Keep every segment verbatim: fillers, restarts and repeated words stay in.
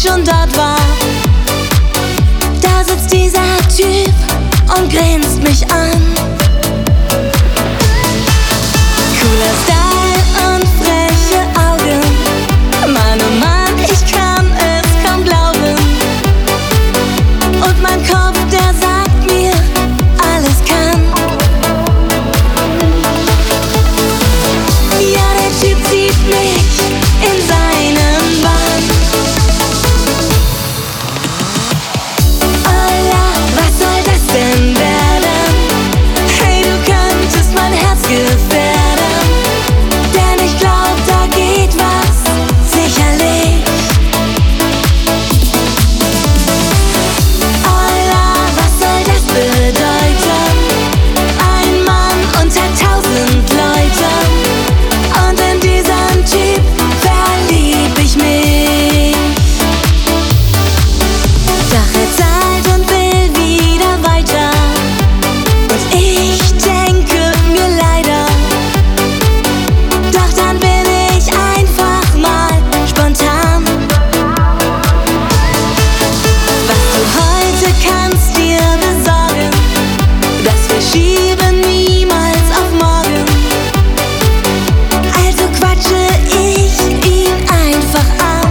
schon dort war. Da sitzt dieser Typ und grinst mich an. Cooler Style und freche Augen. Mann, oh Mann, ich kann es kaum glauben. Und mein Kopf, der sagt mir, alles kann. Ja, der Typ zieht mich in seinen Bann. Oh ja, was soll das denn werden? Hey, du könntest mein Herz gefährden. Denn ich glaub, da geht was, sicherlich. Oh ja, was soll das bedeuten? Ein Mann unter tausend Leuten. Und in diesen Typ verlieb ich mich. Doch er zahlt und will wieder weiter. Und ich denke mir leider, doch dann bin ich einfach mal spontan. Was du heute kannst dir besorgen, das verschieben niemals auf morgen. Also quatsche ich ihn einfach an.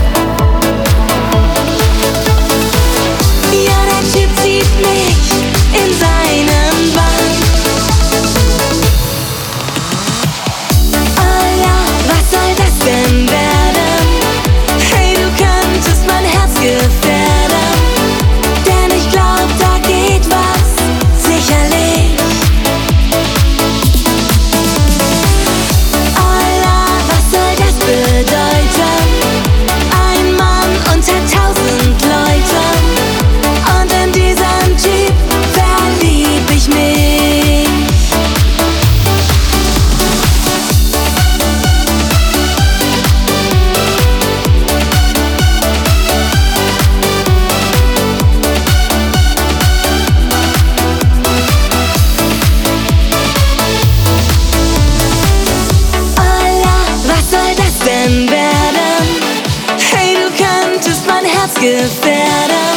Ja, der Typ zieht mich in seinen Bann. Oh ja, was soll das denn werden? Hey, du könntest mein Herz gefährden. Denn ich glaub, da geht was, sicherlich. Oh ja, was soll das bedeuten? Ein Mann unter tausend Leuten. Und in diesen Typ verlieb ich mich. Oh ja, was soll das denn werden? Hey, du könntest mein Herz gefährden.